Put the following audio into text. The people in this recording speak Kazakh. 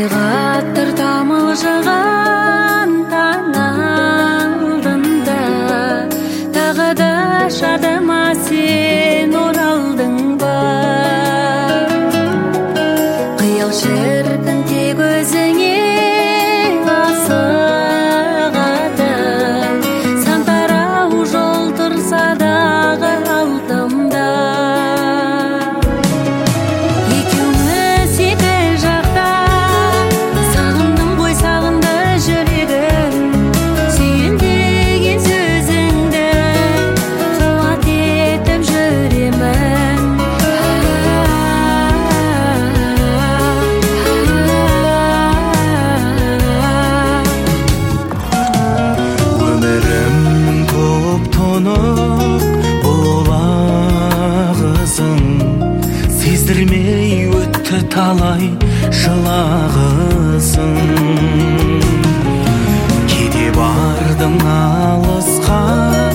Табиғаттыр тамылжыған таң алдында, тағы да шадыма сен оралдың ба? Қиял шіркін тек өзіңе асығады, сан тарау жол тұрса дағы алдымда. Екеуміз екі жақта, сағындым ғой сағынды жүрегім, сүйін деген сөзіңді қуат етіп жүремін. Өмірімнің көп тұнық бұлағызың, сездірмей өтті талай жылағызың. Кете бардың алысқа,